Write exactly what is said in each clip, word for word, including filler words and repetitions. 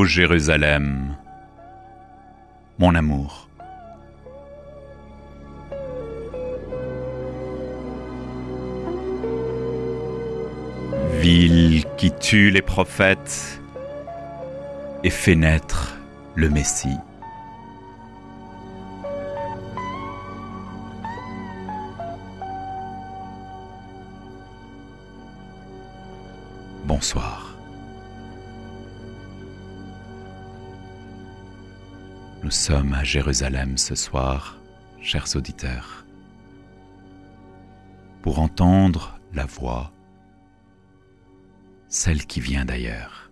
Jérusalem, mon amour. Ville qui tue les prophètes et fait naître le Messie. Bonsoir. Nous sommes à Jérusalem ce soir, chers auditeurs, pour entendre la voix, celle qui vient d'ailleurs.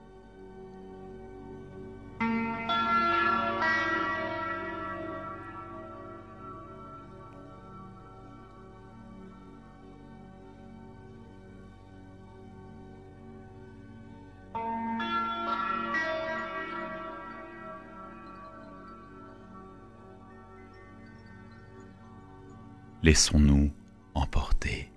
Laissons-nous emporter.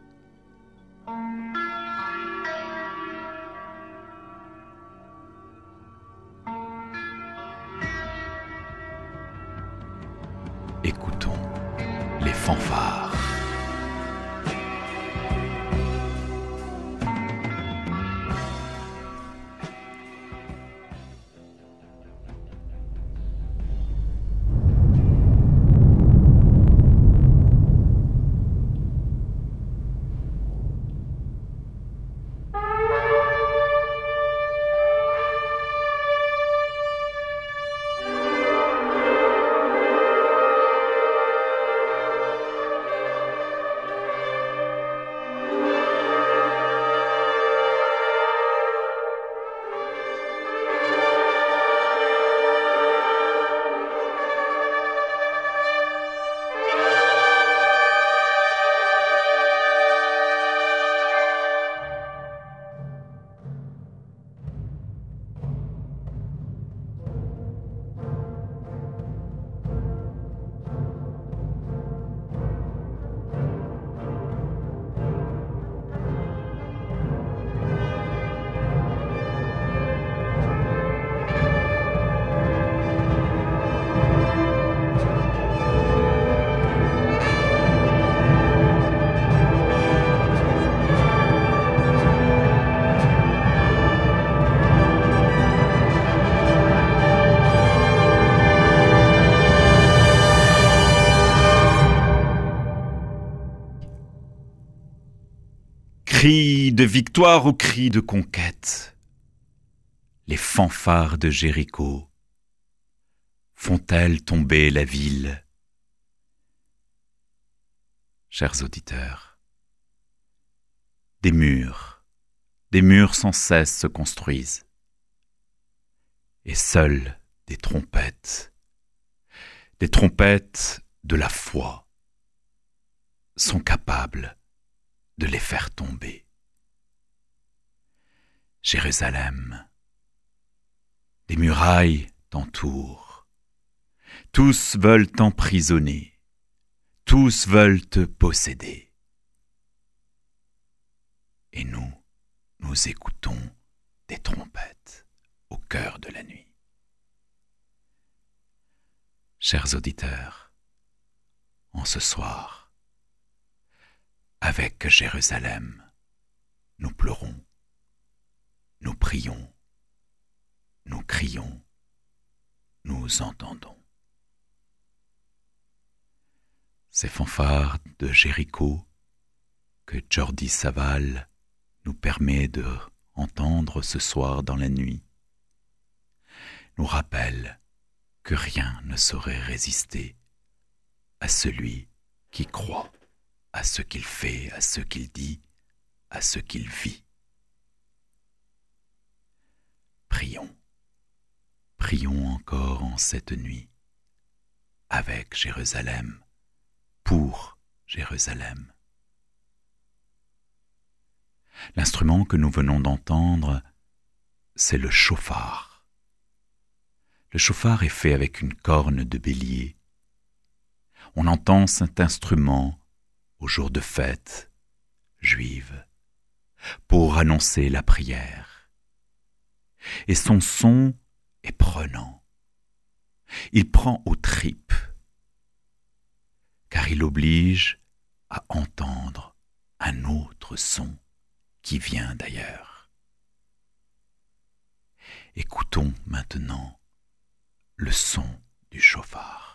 Écoutons les fanfares. Cris de victoire ou cris de conquête, les fanfares de Jéricho font-elles tomber la ville? Chers auditeurs, des murs, des murs sans cesse se construisent, et seules des trompettes, des trompettes de la foi, sont capables de les faire tomber. Jérusalem, des murailles t'entourent, tous veulent t'emprisonner, tous veulent te posséder. Et nous, nous écoutons des trompettes au cœur de la nuit. Chers auditeurs, en ce soir, avec Jérusalem, nous pleurons, nous prions, nous crions, nous entendons. Ces fanfares de Jéricho que Jordi Savall nous permet de entendre ce soir dans la nuit nous rappellent que rien ne saurait résister à celui qui croit à ce qu'il fait, à ce qu'il dit, à ce qu'il vit. Prions, prions encore en cette nuit, avec Jérusalem, pour Jérusalem. L'instrument que nous venons d'entendre, c'est le chauffard. Le chauffard est fait avec une corne de bélier. On entend cet instrument au jour de fête juive, pour annoncer la prière. et son son est prenant. Il prend aux tripes, car il oblige à entendre un autre son qui vient d'ailleurs. Écoutons maintenant le son du chauffard.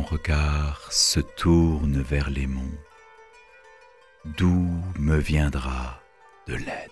regard se tourne vers les monts, d'où me viendra de l'aide.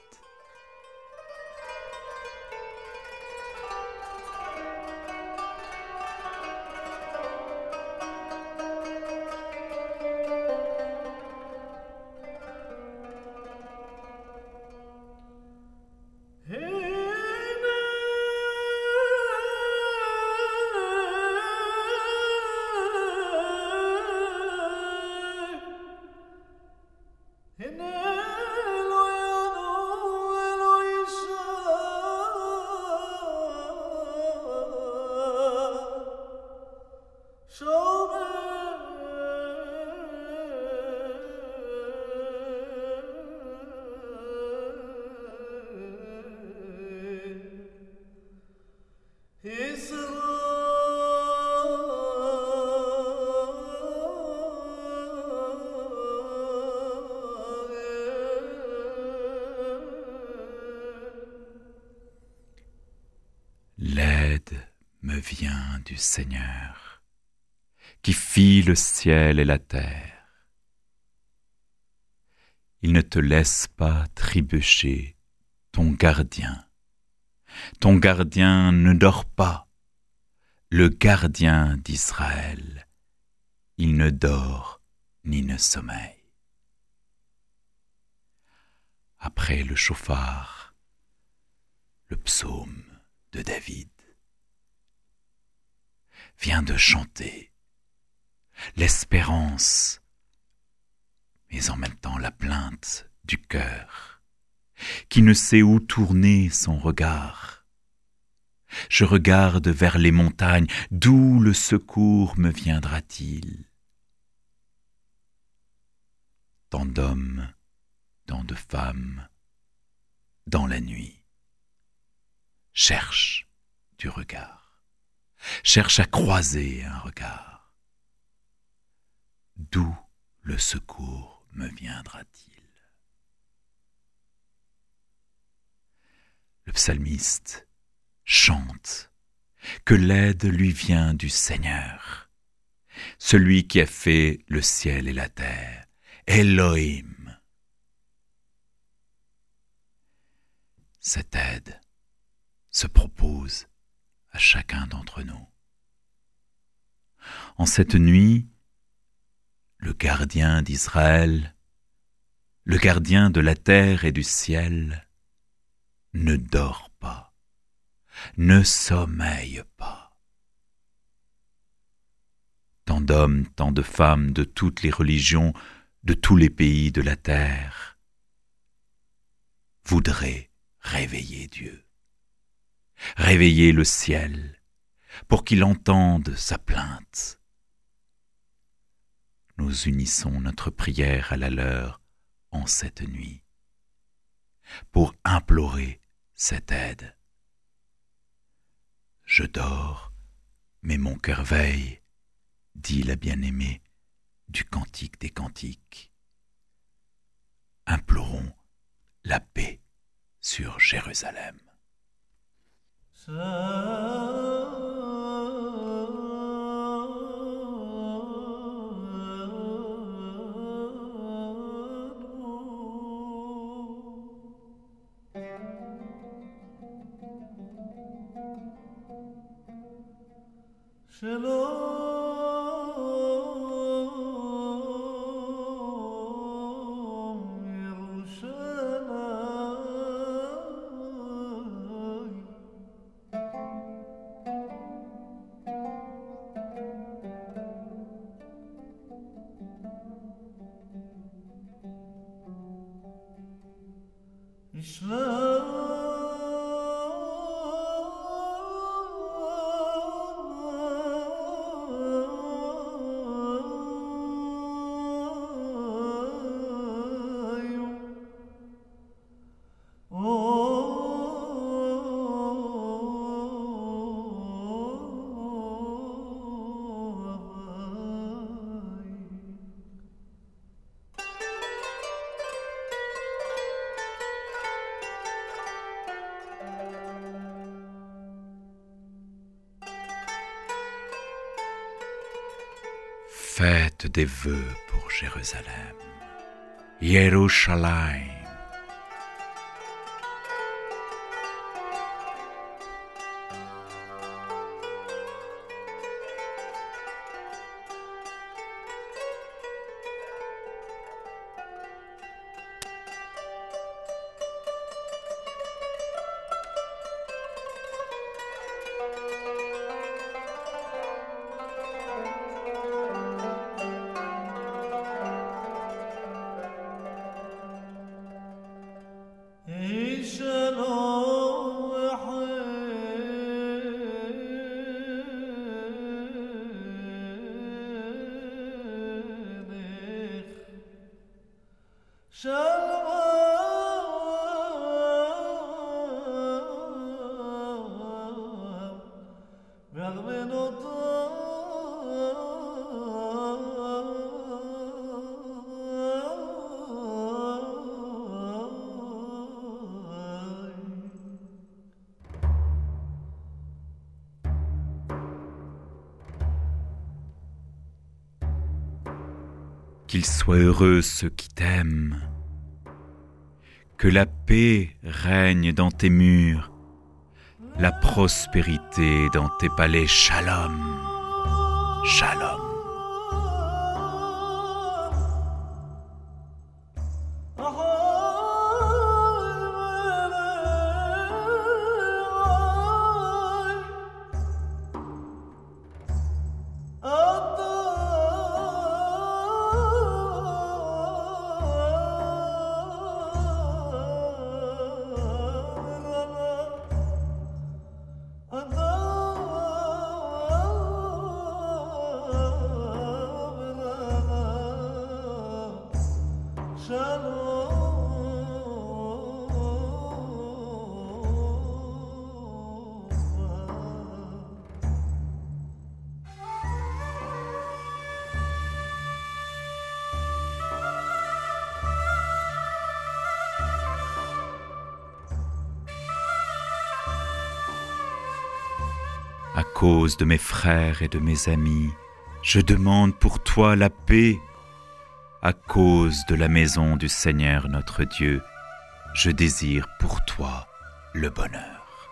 L'aide me vient du Seigneur, qui fit le ciel et la terre. Il ne te laisse pas trébucher, ton gardien. Ton gardien ne dort pas, le gardien d'Israël. Il ne dort ni ne sommeille. Après le chauffard, le psaume de David vient de chanter l'espérance, mais en même temps la plainte du cœur, qui ne sait où tourner son regard. Je regarde vers les montagnes, d'où le secours me viendra-t-il? Tant d'hommes, tant de femmes, dans la nuit, cherche du regard, cherche à croiser un regard. D'où le secours me viendra-t-il? Le psalmiste chante que l'aide lui vient du Seigneur, celui qui a fait le ciel et la terre, Elohim. Cette aide se propose à chacun d'entre nous. En cette nuit, le gardien d'Israël, le gardien de la terre et du ciel, ne dort pas, ne sommeille pas. Tant d'hommes, tant de femmes de toutes les religions, de tous les pays de la terre, voudraient réveiller Dieu. Réveiller le ciel pour qu'il entende sa plainte. Nous unissons notre prière à la leur en cette nuit pour implorer cette aide. Je dors, mais mon cœur veille, dit la bien-aimée du Cantique des Cantiques. Implorons la paix sur Jérusalem. Faites des vœux pour Jérusalem. Yerushalayim. Qu'ils soient heureux ceux qui t'aiment, que la paix règne dans tes murs, la prospérité dans tes palais. Shalom, shalom. À cause de mes frères et de mes amis, je demande pour toi la paix. À cause de la maison du Seigneur notre Dieu, je désire pour toi le bonheur.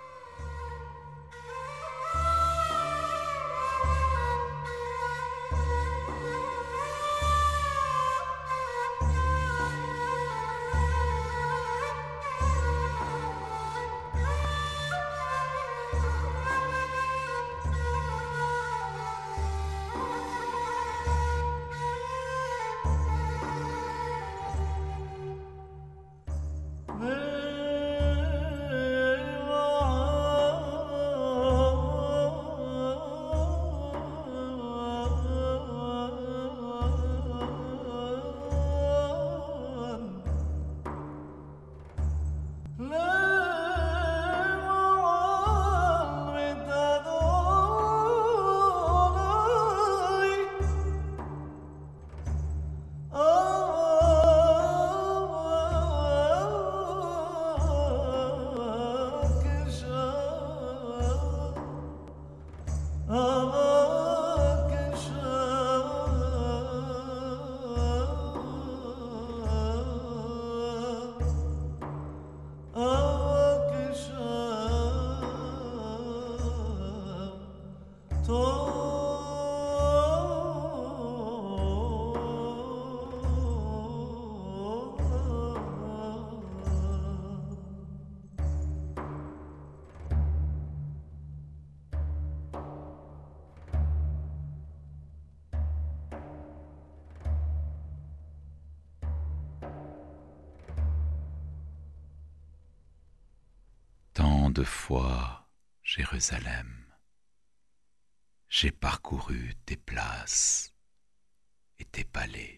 Tant de fois, Jérusalem, j'ai parcouru tes places et tes palais.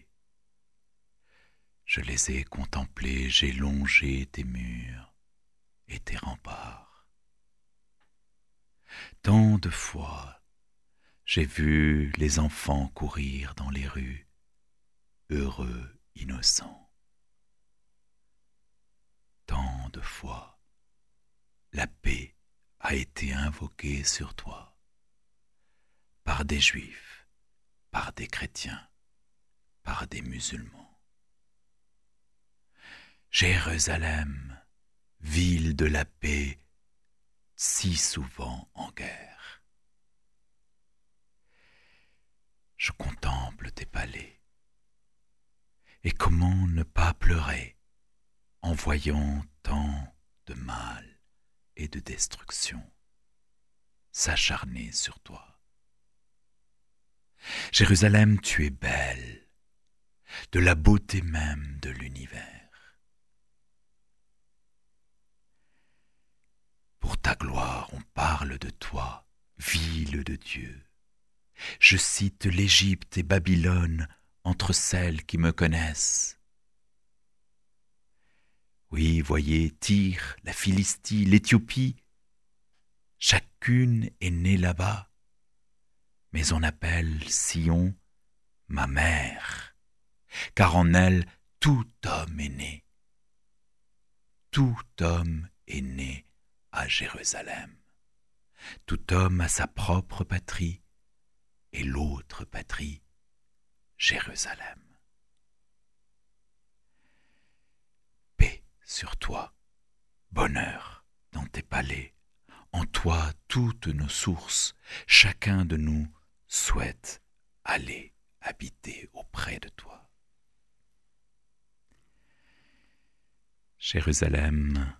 Je les ai contemplés, j'ai longé tes murs et tes remparts. Tant de fois, j'ai vu les enfants courir dans les rues, heureux, innocents. Tant de fois, la paix a été invoquée sur toi par des Juifs par des chrétiens, par des musulmans. Jérusalem, ville de la paix, si souvent en guerre. Je contemple tes palais, et comment ne pas pleurer en voyant tant de mal et de destruction s'acharner sur toi. Jérusalem, tu es belle, de la beauté même de l'univers. Pour ta gloire, on parle de toi, ville de Dieu. Je cite l'Égypte et Babylone entre celles qui me connaissent. Oui, voyez, Tyr, la Philistie, l'Éthiopie, chacune est née là-bas, mais on appelle Sion ma mère, car en elle tout homme est né. Tout homme est né à Jérusalem. Tout homme a sa propre patrie, et l'autre patrie, Jérusalem. Paix sur toi, bonheur dans tes palais, en toi toutes nos sources, chacun de nous souhaite aller habiter auprès de toi. Jérusalem,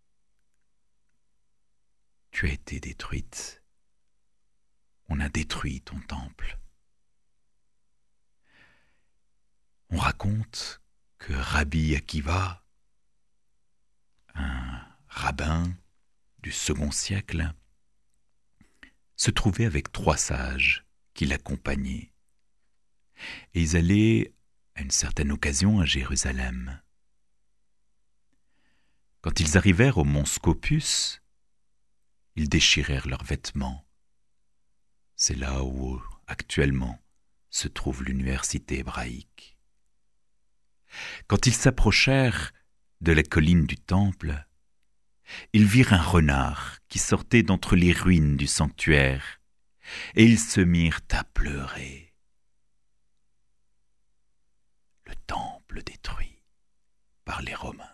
tu as été détruite. On a détruit ton temple. On raconte que Rabbi Akiva, un rabbin du second siècle, se trouvait avec trois sages qui l'accompagnaient. Et ils allaient à une certaine occasion à Jérusalem. Quand ils arrivèrent au mont Scopus, ils déchirèrent leurs vêtements. C'est là où, actuellement, se trouve l'université hébraïque. Quand ils s'approchèrent de la colline du temple, ils virent un renard qui sortait d'entre les ruines du sanctuaire, et ils se mirent à pleurer. Le temple détruit par les Romains.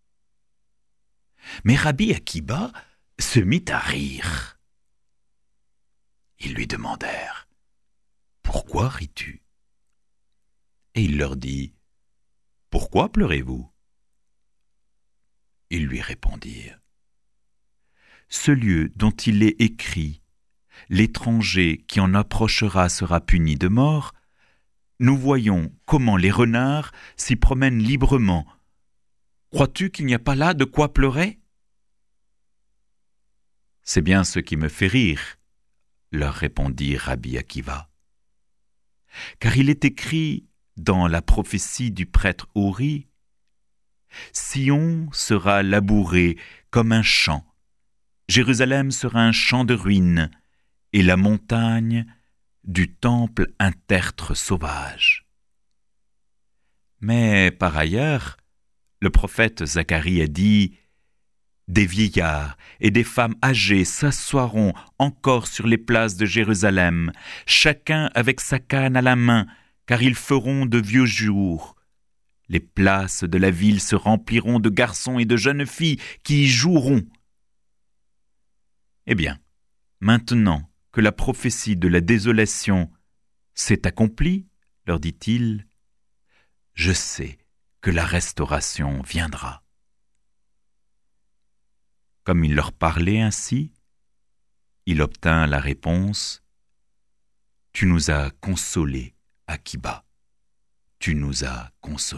Mais Rabbi Akiba se mit à rire. Ils lui demandèrent « Pourquoi ris-tu » Et il leur dit « Pourquoi pleurez-vous » Ils lui répondirent « Ce lieu dont il est écrit « L'étranger qui en approchera sera puni de mort », nous voyons comment les renards s'y promènent librement. Crois-tu qu'il n'y a pas là de quoi pleurer ? C'est bien ce qui me fait rire, leur répondit Rabbi Akiva. Car il est écrit dans la prophétie du prêtre Uri, Sion sera labouré comme un champ, Jérusalem sera un champ de ruines, et la montagne du temple un tertre sauvage. Mais par ailleurs, le prophète Zacharie a dit « Des vieillards et des femmes âgées s'assoiront encore sur les places de Jérusalem, chacun avec sa canne à la main, car ils feront de vieux jours. Les places de la ville se rempliront de garçons et de jeunes filles qui y joueront. » Eh bien, maintenant que la prophétie de la désolation s'est accomplie, leur dit-il, je sais que la restauration viendra. Comme il leur parlait ainsi, il obtint la réponse « Tu nous as consolés, Akiba, tu nous as consolés. »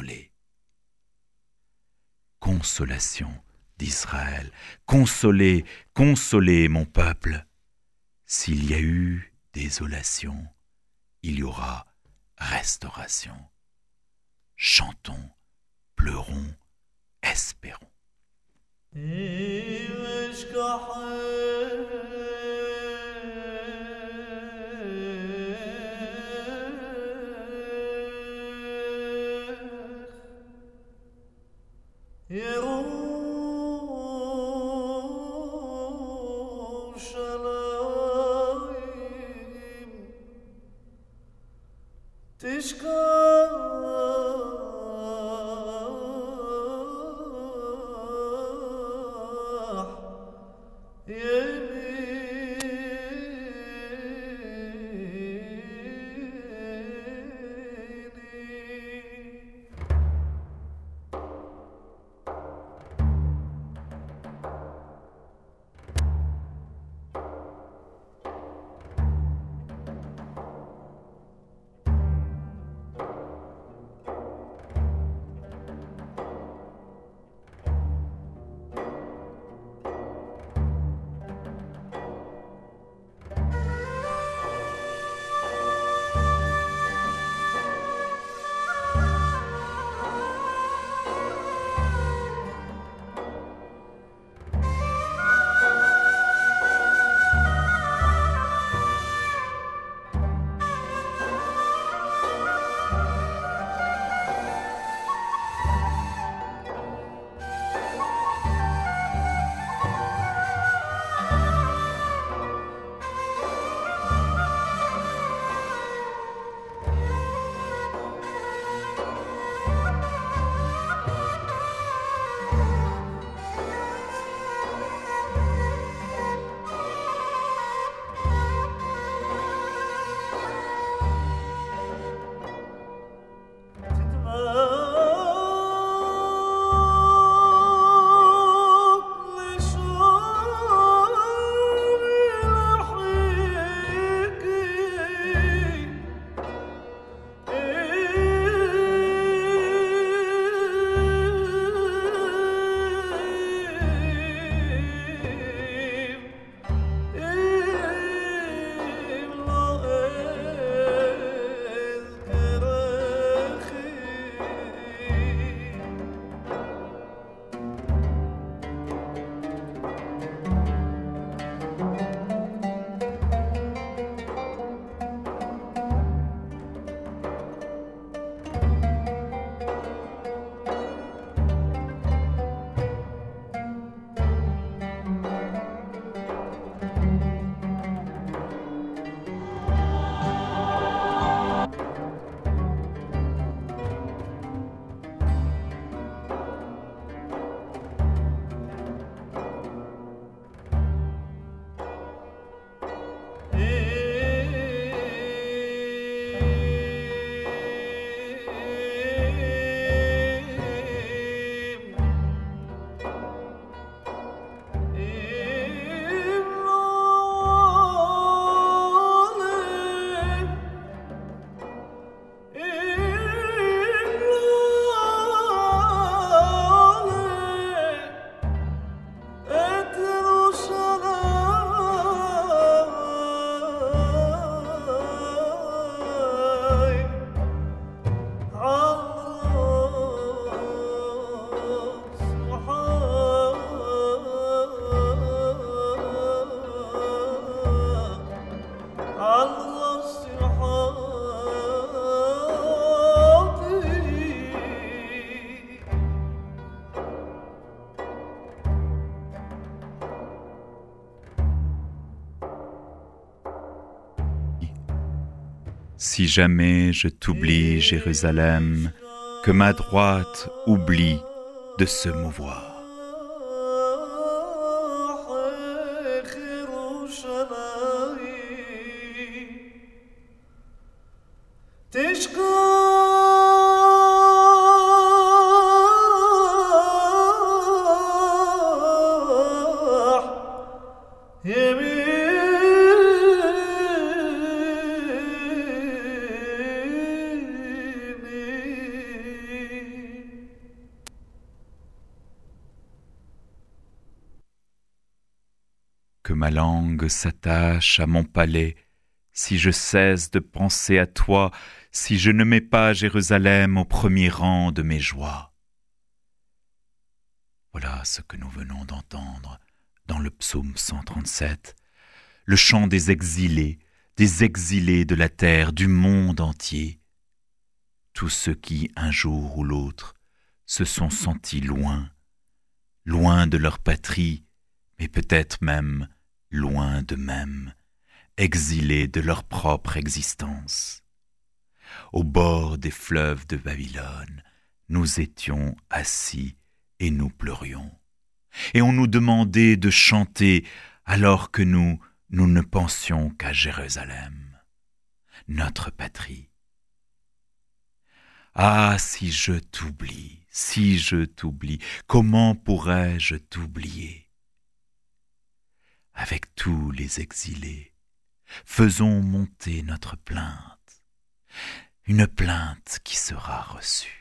Consolation d'Israël, consolez, consolez mon peuple. S'il y a eu désolation, il y aura restauration. Chantons, pleurons, espérons. Si jamais je t'oublie, Jérusalem, que ma droite oublie de se mouvoir. Que ma langue s'attache à mon palais, si je cesse de penser à toi, si je ne mets pas Jérusalem au premier rang de mes joies. Voilà ce que nous venons d'entendre dans le psaume cent trente-sept, le chant des exilés, des exilés de la terre, du monde entier, tous ceux qui, un jour ou l'autre, se sont sentis loin, loin de leur patrie, mais peut-être même loin d'eux-mêmes, exilés de leur propre existence. au bord des fleuves de Babylone, nous étions assis et nous pleurions. Et on nous demandait de chanter alors que nous, nous ne pensions qu'à Jérusalem, notre patrie. Ah, si je t'oublie, si je t'oublie, comment pourrais-je t'oublier? Avec tous les exilés, faisons monter notre plainte, une plainte qui sera reçue.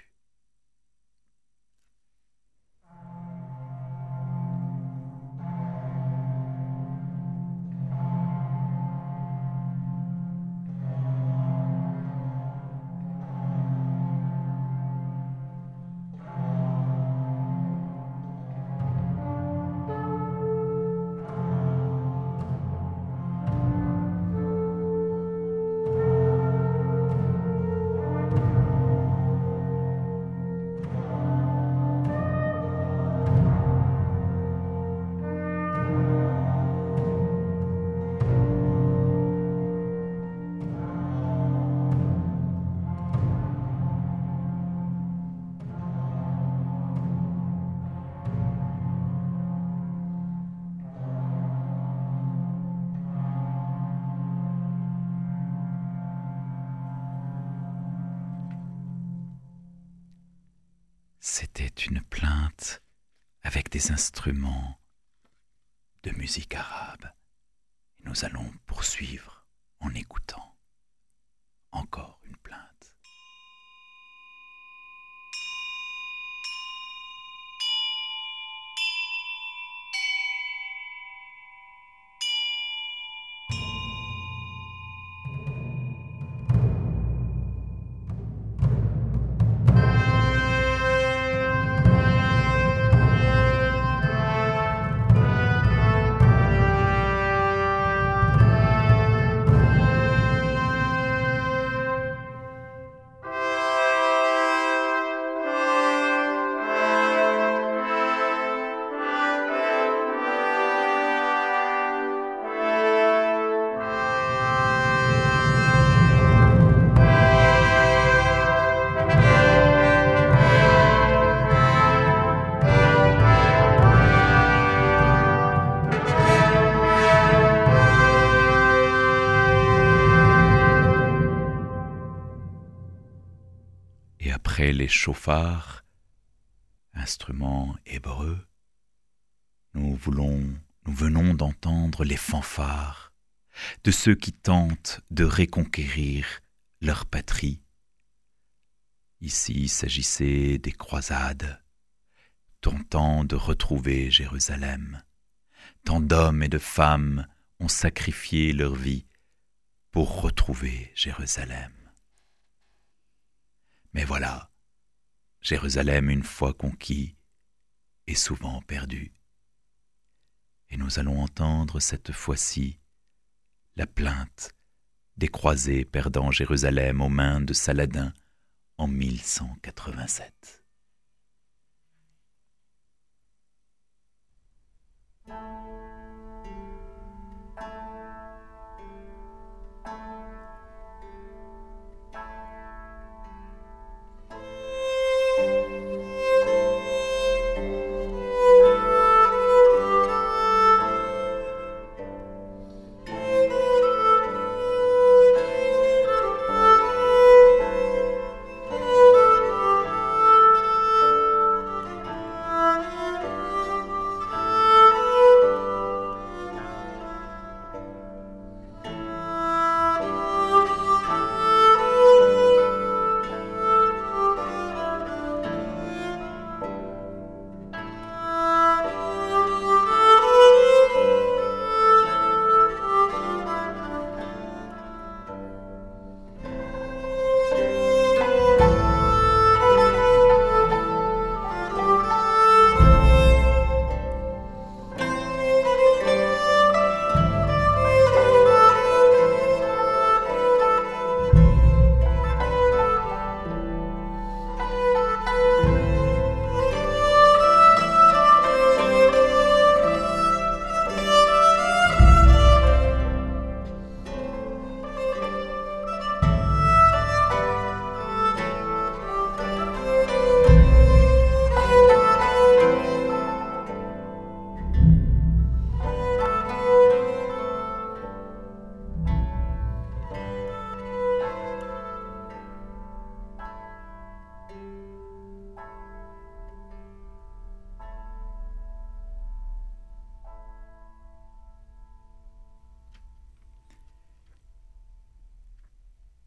C'était une plainte avec des instruments de musique arabe. Et nous allons poursuivre en écoutant encore une plainte. Après les chauffards, instruments hébreux, nous voulons, nous venons d'entendre les fanfares de ceux qui tentent de reconquérir leur patrie. Ici, il s'agissait des croisades, tentant de retrouver Jérusalem. Tant d'hommes et de femmes ont sacrifié leur vie pour retrouver Jérusalem. Mais voilà, Jérusalem, une fois conquis, est souvent perdu. Et nous allons entendre cette fois-ci la plainte des croisés perdant Jérusalem aux mains de Saladin en mille cent quatre-vingt-sept.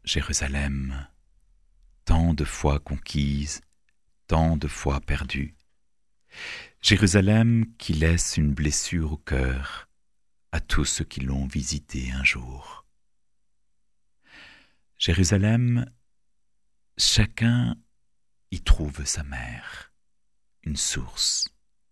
Jérusalem, tant de fois conquise, tant de fois perdue. Jérusalem qui laisse une blessure au cœur à tous ceux qui l'ont visitée un jour. Jérusalem, chacun y trouve sa mère, une source.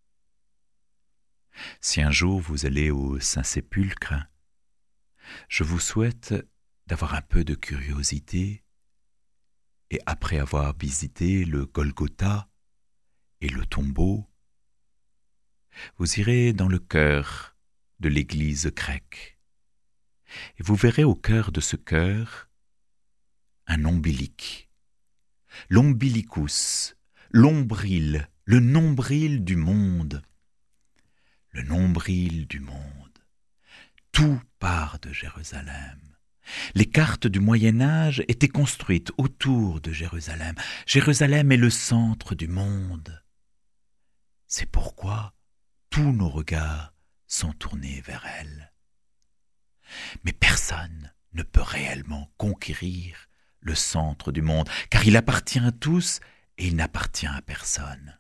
Si un jour vous allez au Saint-Sépulcre, je vous souhaite d'avoir un peu de curiosité et après avoir visité le Golgotha et le tombeau, vous irez dans le cœur de l'église grecque et vous verrez au cœur de ce cœur un ombilic, l'ombilicus, l'ombril, le nombril du monde, le nombril du monde. Tout part de Jérusalem. Les cartes du Moyen-Âge étaient construites autour de Jérusalem. Jérusalem est le centre du monde. C'est pourquoi tous nos regards sont tournés vers elle. Mais personne ne peut réellement conquérir le centre du monde, car il appartient à tous et il n'appartient à personne.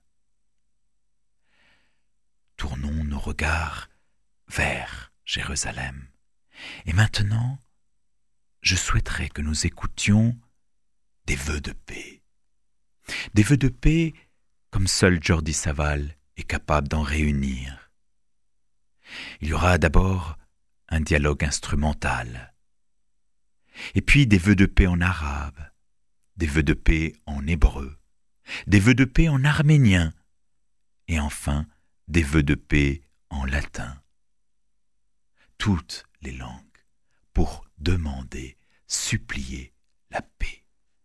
Tournons nos regards vers Jérusalem. Et maintenant, je souhaiterais que nous écoutions des vœux de paix. Des vœux de paix comme seul Jordi Savall est capable d'en réunir. Il y aura d'abord un dialogue instrumental, et puis des vœux de paix en arabe, des vœux de paix en hébreu, des vœux de paix en arménien, et enfin des vœux de paix en latin. Toutes les langues pour demander, supplier la paix.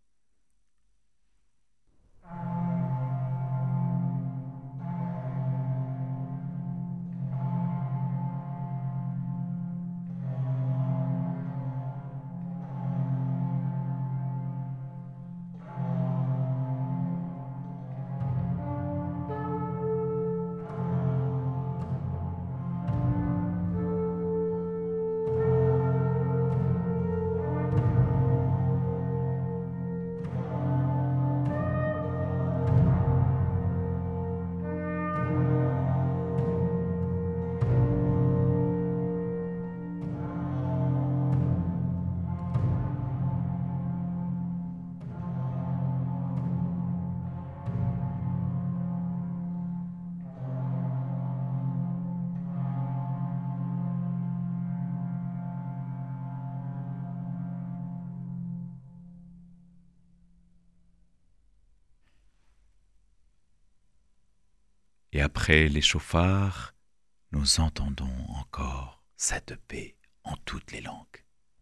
Et après les chauffards, nous entendons encore cette paix en toutes les langues.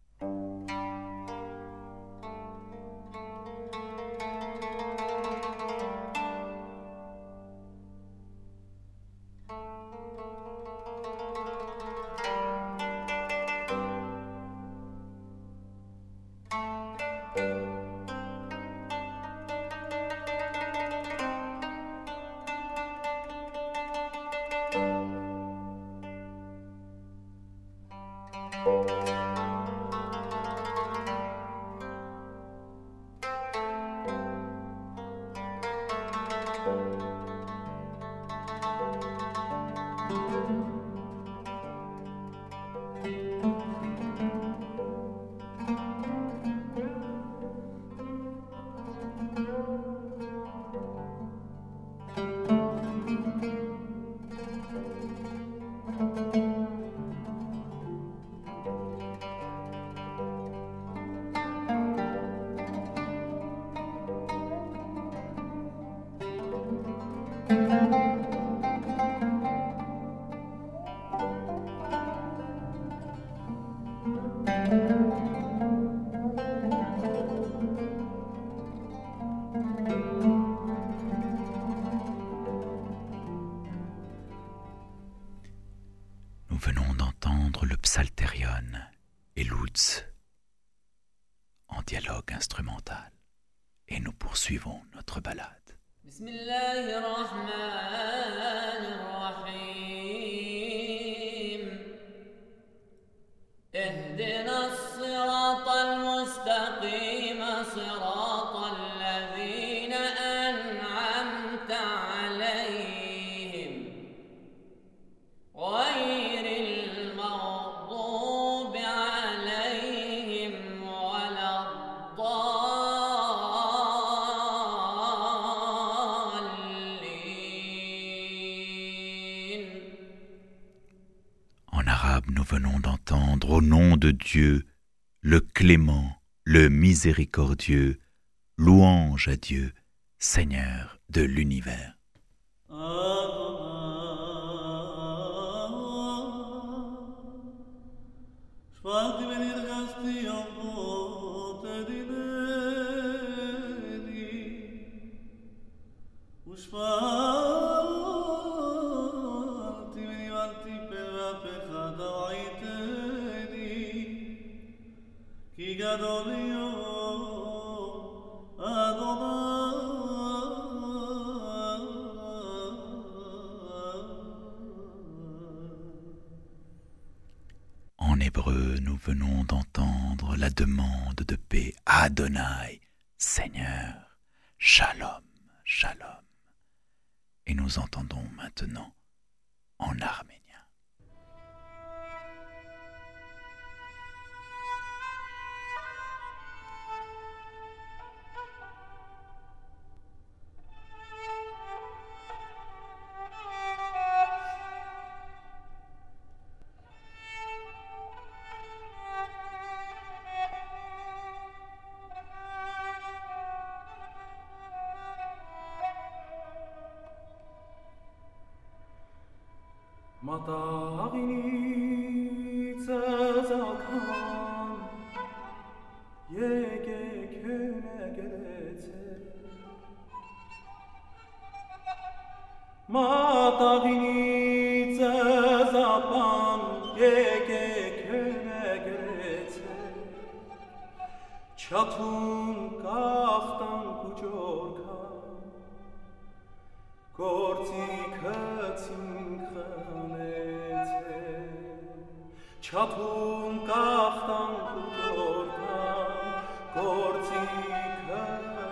Nous venons d'entendre le psalterion et l'ouds en dialogue instrumental et nous poursuivons notre balade. اهدنا الصراط المستقيم nous venons d'entendre au nom de Dieu, le clément, le miséricordieux, louange à Dieu, Seigneur de l'univers. En hébreu, nous venons d'entendre la demande de paix, Adonai, Seigneur, Shalom, Shalom. Et nous entendons maintenant en arménien. Մատաղինի ծազական եկեք հնագեցե Մատաղինի ծազական եկեք հնագեցե Չաթուն կախտան կուջորքան Գործիքը ցինքնեցե Չաթուն կախտան կուջորքան Գործիքը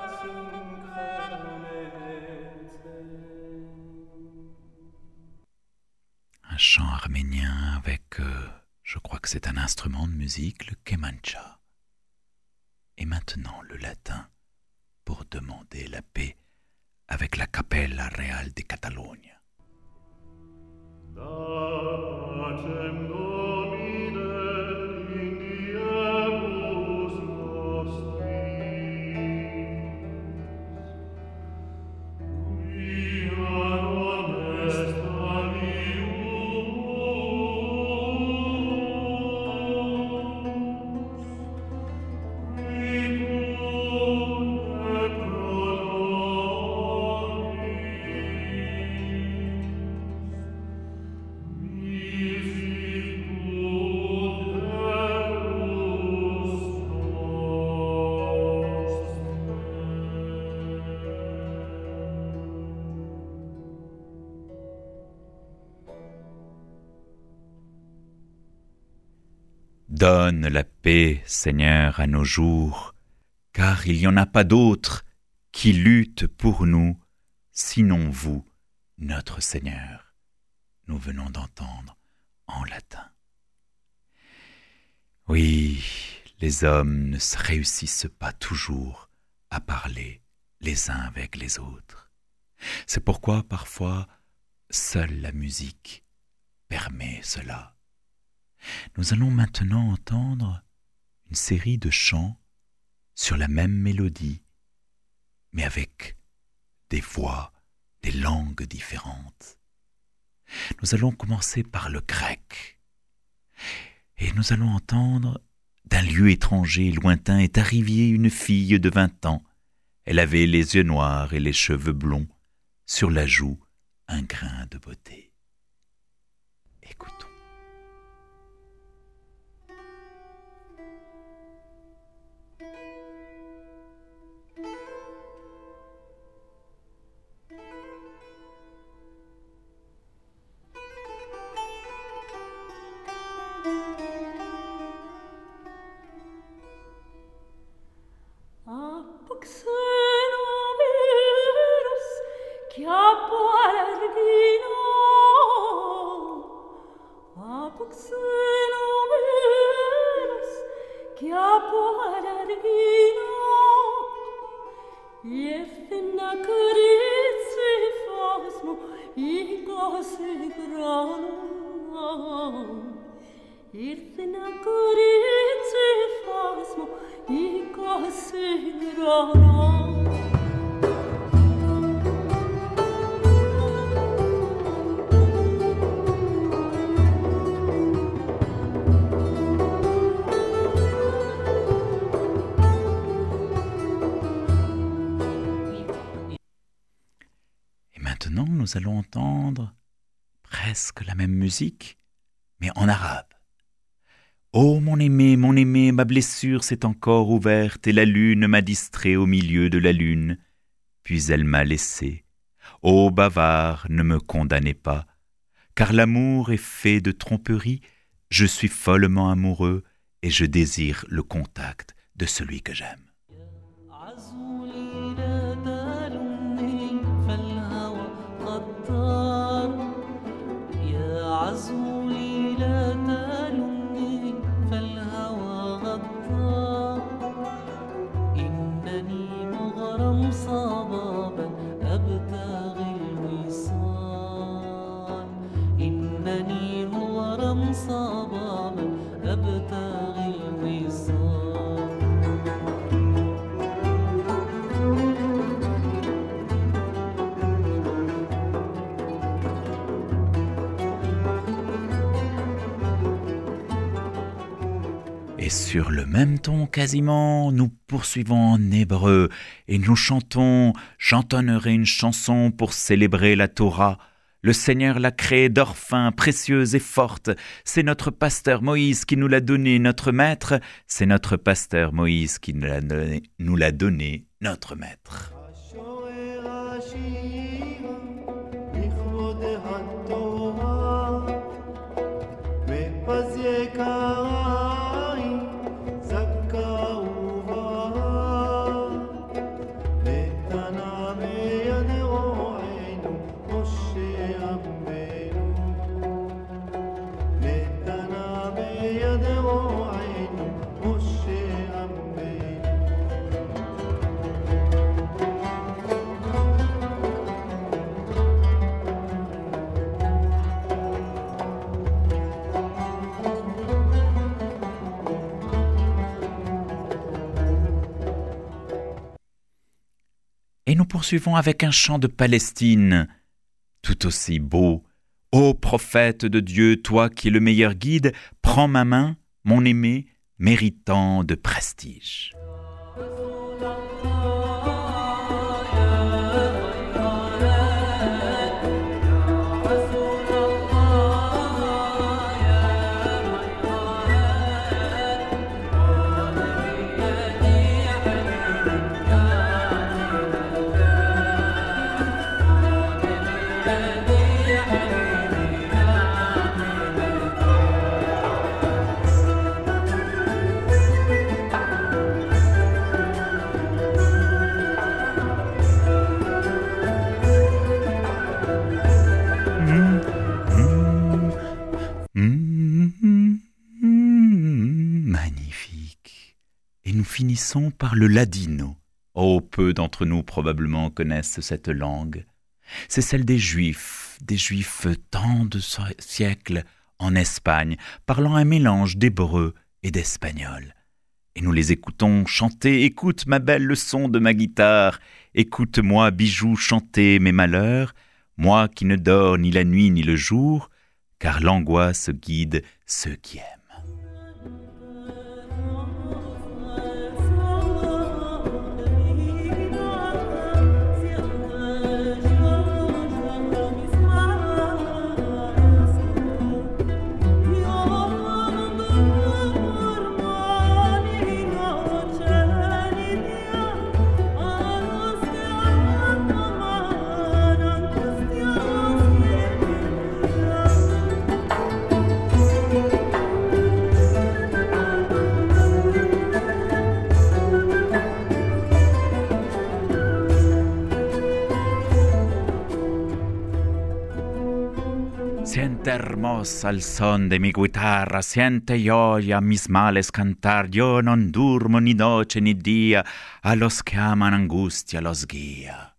ցինքնեցե Un chant arménien avec, euh, je crois que c'est un instrument de musique, le kemancha. Et maintenant le latin pour demander la paix avec la Capella Real de Catalogne. Donne la paix, Seigneur, à nos jours, car il n'y en a pas d'autre qui lutte pour nous, sinon vous, notre Seigneur. Nous venons d'entendre en latin. Oui, les hommes ne se réussissent pas toujours à parler les uns avec les autres. C'est pourquoi parfois seule la musique permet cela. Nous allons maintenant entendre une série de chants sur la même mélodie, mais avec des voix, des langues différentes. Nous allons commencer par le grec, et nous allons entendre d'un lieu étranger et lointain est arrivée une fille de vingt ans. Elle avait les yeux noirs et les cheveux blonds, sur la joue un grain de beauté. Écoutons. Et maintenant, nous allons entendre presque la même musique, mais en arabe. Oh mon aimé, mon aimé, ma blessure s'est encore ouverte et la lune m'a distrait au milieu de la lune, puis elle m'a laissé. Ô bavard, ne me condamnez pas, car l'amour est fait de tromperie, je suis follement amoureux et je désire le contact de celui que j'aime. Et sur le même ton quasiment, nous poursuivons en hébreu et nous chantons « J'entonnerai une chanson pour célébrer la Torah ». Le Seigneur l'a créée d'or fin, précieuse et forte. C'est notre pasteur Moïse qui nous l'a donné, notre maître. C'est notre pasteur Moïse qui nous l'a donné, nous l'a donné notre maître. Et nous poursuivons avec un chant de Palestine, tout aussi beau. Ô prophète de Dieu, toi qui es le meilleur guide, prends ma main, mon aimé, méritant de prestige. Finissons par le ladino. Oh, peu d'entre nous probablement connaissent cette langue. C'est celle des Juifs, des Juifs tant de siècles en Espagne, parlant un mélange d'hébreu et d'espagnol. Et nous les écoutons chanter. Écoute, ma belle, le son de ma guitare. Écoute-moi, bijou, chanter mes malheurs. Moi qui ne dors ni la nuit ni le jour, car l'angoisse guide ceux qui aiment. Siente hermosa el son de mi guitarra, siente yo a mis males cantar, yo non durmo ni noche ni día, a los que aman angustia los guía.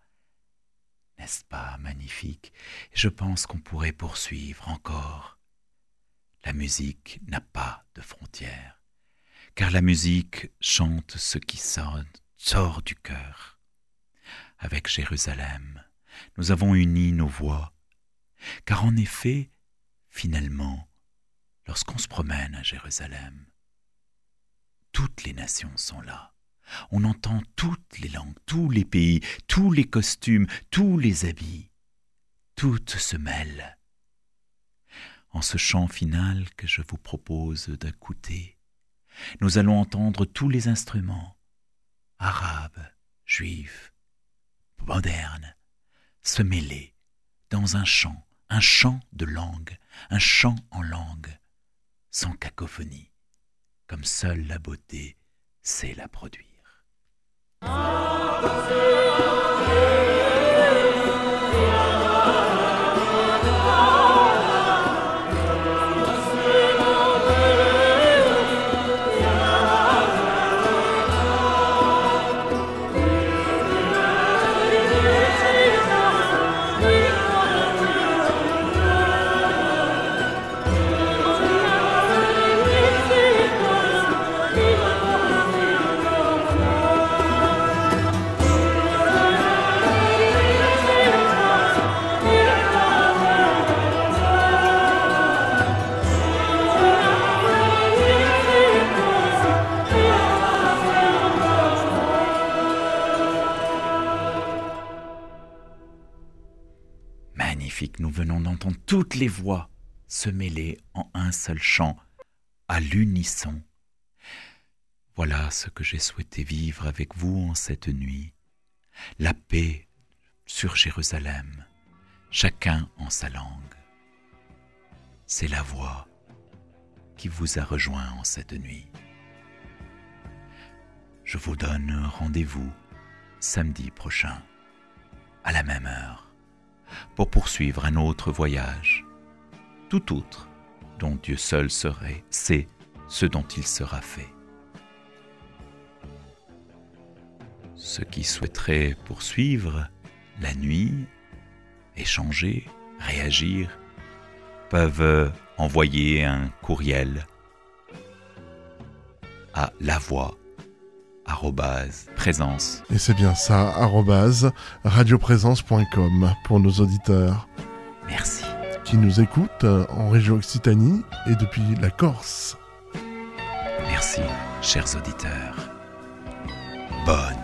N'est-ce pas magnifique? Je pense qu'on pourrait poursuivre encore. La musique n'a pas de frontières, car la musique chante ce qui sonne, sort du cœur. Avec Jérusalem, nous avons uni nos voix, car en effet, finalement, lorsqu'on se promène à Jérusalem, toutes les nations sont là. On entend toutes les langues, tous les pays, tous les costumes, tous les habits. Toutes se mêlent. En ce chant final que je vous propose d'écouter, nous allons entendre tous les instruments, arabes, juifs, modernes, se mêler dans un chant, un chant de langue, un chant en langue, sans cacophonie, comme seule la beauté sait la produire. Magnifique, nous venons d'entendre toutes les voix se mêler en un seul chant, à l'unisson. Voilà ce que j'ai souhaité vivre avec vous en cette nuit. La paix sur Jérusalem, chacun en sa langue. C'est la voix qui vous a rejoint en cette nuit. Je vous donne rendez-vous samedi prochain, à la même heure, pour poursuivre un autre voyage, tout autre, dont Dieu seul serait, sait ce dont il sera fait. Ceux qui souhaiteraient poursuivre la nuit, échanger, réagir, peuvent envoyer un courriel à la voix arrobase présence. Et c'est bien ça, arrobase radioprésence point com pour nos auditeurs. Merci. Qui nous écoutent en région Occitanie et depuis la Corse. Merci, chers auditeurs. Bonne